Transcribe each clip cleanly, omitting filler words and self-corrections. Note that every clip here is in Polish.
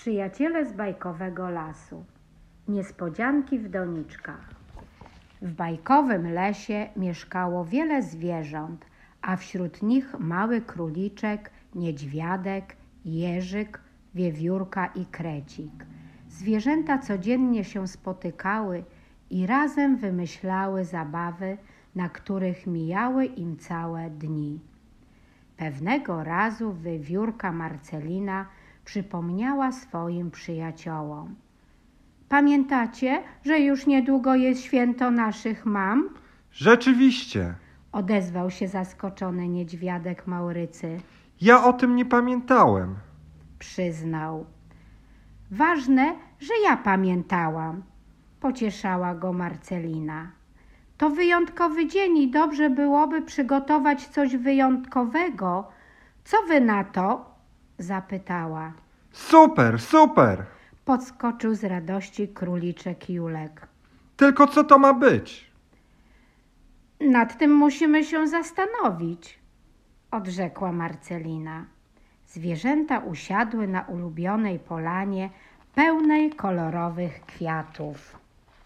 Przyjaciele z bajkowego lasu. Niespodzianki w doniczkach. W bajkowym lesie mieszkało wiele zwierząt, a wśród nich mały króliczek, niedźwiadek, jeżyk, wiewiórka i krecik. Zwierzęta codziennie się spotykały i razem wymyślały zabawy, na których mijały im całe dni. Pewnego razu wiewiórka Marcelina przypomniała swoim przyjaciołom: „Pamiętacie, że już niedługo jest święto naszych mam?” Rzeczywiście. Odezwał się zaskoczony niedźwiadek Maurycy. Ja o tym nie pamiętałem. Przyznał. „Ważne, że ja pamiętałam”, pocieszała go Marcelina. „To wyjątkowy dzień i dobrze byłoby przygotować coś wyjątkowego. Co wy na to?” zapytała. Super, super! Podskoczył z radości króliczek Julek. Tylko co to ma być? „Nad tym musimy się zastanowić”, odrzekła Marcelina. Zwierzęta usiadły na ulubionej polanie pełnej kolorowych kwiatów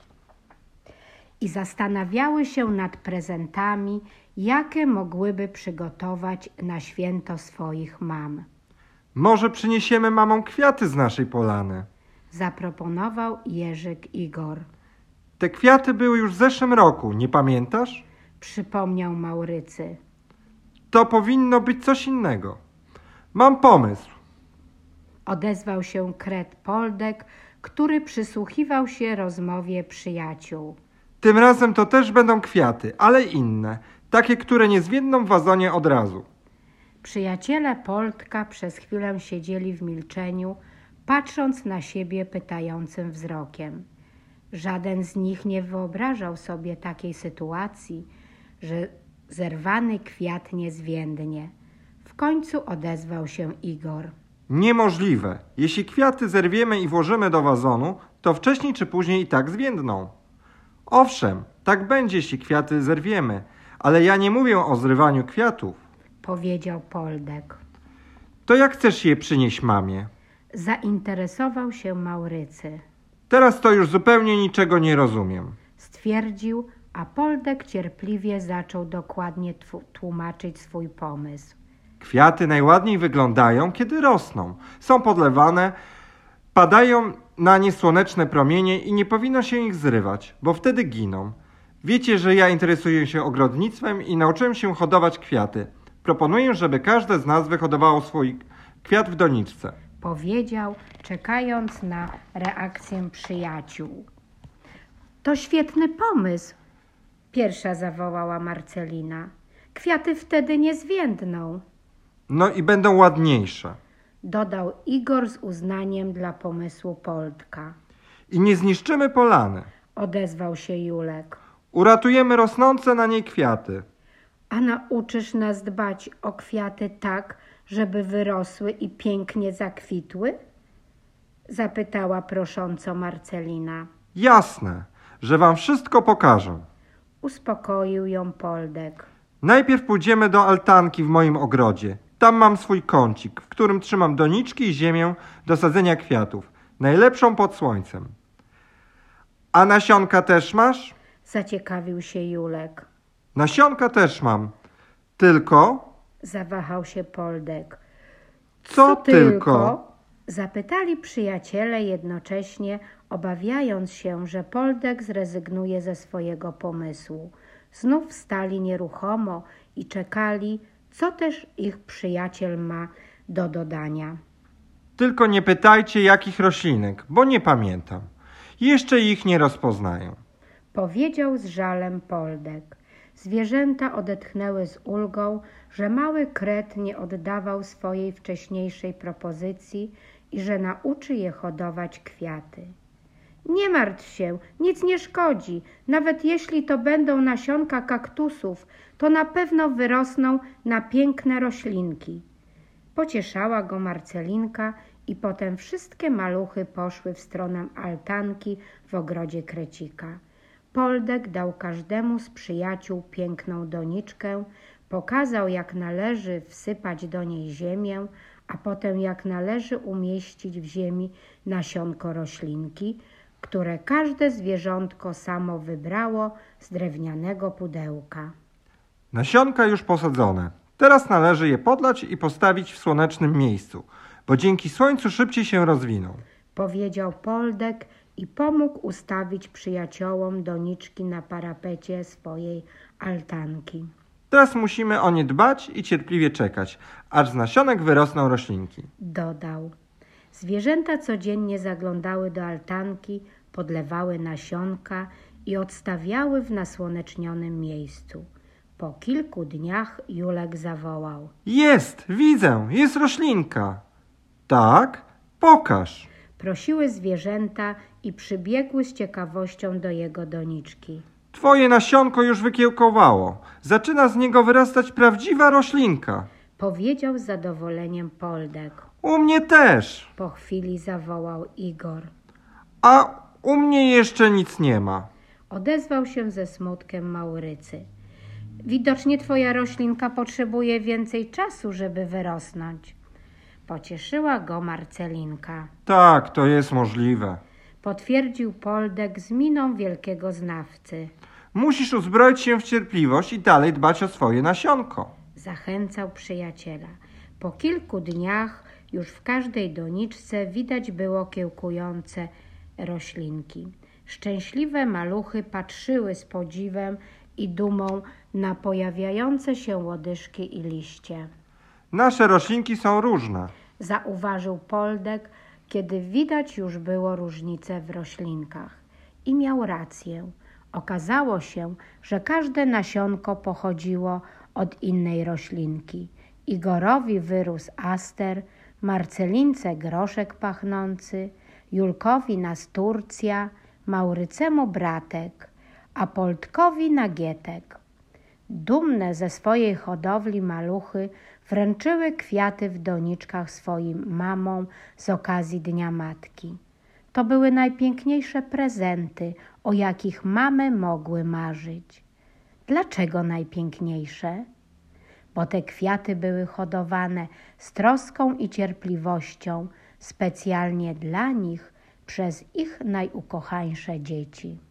i zastanawiały się nad prezentami, jakie mogłyby przygotować na święto swoich mam. Może przyniesiemy mamom kwiaty z naszej polany? Zaproponował jeżyk Igor. Te kwiaty były już w zeszłym roku, nie pamiętasz? Przypomniał Maurycy. To powinno być coś innego. Mam pomysł. Odezwał się kret Poldek, który przysłuchiwał się rozmowie przyjaciół. Tym razem to też będą kwiaty, ale inne. Takie, które nie zwiedną w wazonie od razu. Przyjaciele Poldka przez chwilę siedzieli w milczeniu, patrząc na siebie pytającym wzrokiem. Żaden z nich nie wyobrażał sobie takiej sytuacji, że zerwany kwiat nie zwiędnie. W końcu odezwał się Igor. Niemożliwe. Jeśli kwiaty zerwiemy i włożymy do wazonu, to wcześniej czy później i tak zwiędną. Owszem, tak będzie, jeśli kwiaty zerwiemy, ale ja nie mówię o zrywaniu kwiatów. Powiedział Poldek. To jak chcesz je przynieść mamie? Zainteresował się Maurycy. Teraz to już zupełnie niczego nie rozumiem. Stwierdził, a Poldek cierpliwie zaczął dokładnie tłumaczyć swój pomysł. Kwiaty najładniej wyglądają, kiedy rosną. Są podlewane, padają na nie słoneczne promienie i nie powinno się ich zrywać, bo wtedy giną. Wiecie, że ja interesuję się ogrodnictwem i nauczyłem się hodować kwiaty. Proponuję, żeby każde z nas wyhodowało swój kwiat w doniczce. Powiedział, czekając na reakcję przyjaciół. To świetny pomysł, pierwsza zawołała Marcelina. Kwiaty wtedy nie zwiędną. No i będą ładniejsze. Dodał Igor z uznaniem dla pomysłu Poldka. I nie zniszczymy polany. Odezwał się Julek. Uratujemy rosnące na niej kwiaty. A nauczysz nas dbać o kwiaty tak, żeby wyrosły i pięknie zakwitły? Zapytała prosząco Marcelina. Jasne, że wam wszystko pokażę. Uspokoił ją Poldek. Najpierw pójdziemy do altanki w moim ogrodzie. Tam mam swój kącik, w którym trzymam doniczki i ziemię do sadzenia kwiatów. Najlepszą pod słońcem. A nasionka też masz? Zaciekawił się Julek. Nasionka też mam. Tylko... Zawahał się Poldek. Co tylko? Zapytali przyjaciele jednocześnie, obawiając się, że Poldek zrezygnuje ze swojego pomysłu. Znów stali nieruchomo i czekali, co też ich przyjaciel ma do dodania. Tylko nie pytajcie, jakich roślinek, bo nie pamiętam. Jeszcze ich nie rozpoznaję. Powiedział z żalem Poldek. Zwierzęta odetchnęły z ulgą, że mały kret nie oddawał swojej wcześniejszej propozycji i że nauczy je hodować kwiaty. Nie martw się, nic nie szkodzi. Nawet jeśli to będą nasionka kaktusów, to na pewno wyrosną na piękne roślinki. Pocieszała go Marcelinka i potem wszystkie maluchy poszły w stronę altanki w ogrodzie Krecika. Poldek dał każdemu z przyjaciół piękną doniczkę, pokazał, jak należy wsypać do niej ziemię, a potem jak należy umieścić w ziemi nasionko roślinki, które każde zwierzątko samo wybrało z drewnianego pudełka. Nasionka już posadzone. Teraz należy je podlać i postawić w słonecznym miejscu, bo dzięki słońcu szybciej się rozwiną. Powiedział Poldek i pomógł ustawić przyjaciołom doniczki na parapecie swojej altanki. Teraz musimy o nie dbać i cierpliwie czekać, aż z nasionek wyrosną roślinki. Dodał. Zwierzęta codziennie zaglądały do altanki, podlewały nasionka i odstawiały w nasłonecznionym miejscu. Po kilku dniach Julek zawołał. Jest, widzę, jest roślinka. Tak, pokaż. Prosiły zwierzęta i przybiegły z ciekawością do jego doniczki. Twoje nasionko już wykiełkowało. Zaczyna z niego wyrastać prawdziwa roślinka. Powiedział z zadowoleniem Poldek. U mnie też. Po chwili zawołał Igor. A u mnie jeszcze nic nie ma. Odezwał się ze smutkiem Maurycy. Widocznie twoja roślinka potrzebuje więcej czasu, żeby wyrosnąć. Pocieszyła go Marcelinka. Tak, to jest możliwe. Potwierdził Poldek z miną wielkiego znawcy. Musisz uzbroić się w cierpliwość i dalej dbać o swoje nasionko. Zachęcał przyjaciela. Po kilku dniach już w każdej doniczce widać było kiełkujące roślinki. Szczęśliwe maluchy patrzyły z podziwem i dumą na pojawiające się łodyżki i liście. Nasze roślinki są różne. Zauważył Poldek, kiedy widać już było różnice w roślinkach. I miał rację. Okazało się, że każde nasionko pochodziło od innej roślinki. Igorowi wyrósł aster, Marcelince groszek pachnący, Julkowi nasturcja, Maurycemu bratek, a Poldkowi nagietek. Dumne ze swojej hodowli maluchy wręczyły kwiaty w doniczkach swoim mamom z okazji Dnia Matki. To były najpiękniejsze prezenty, o jakich mamy mogły marzyć. Dlaczego najpiękniejsze? Bo te kwiaty były hodowane z troską i cierpliwością specjalnie dla nich przez ich najukochańsze dzieci.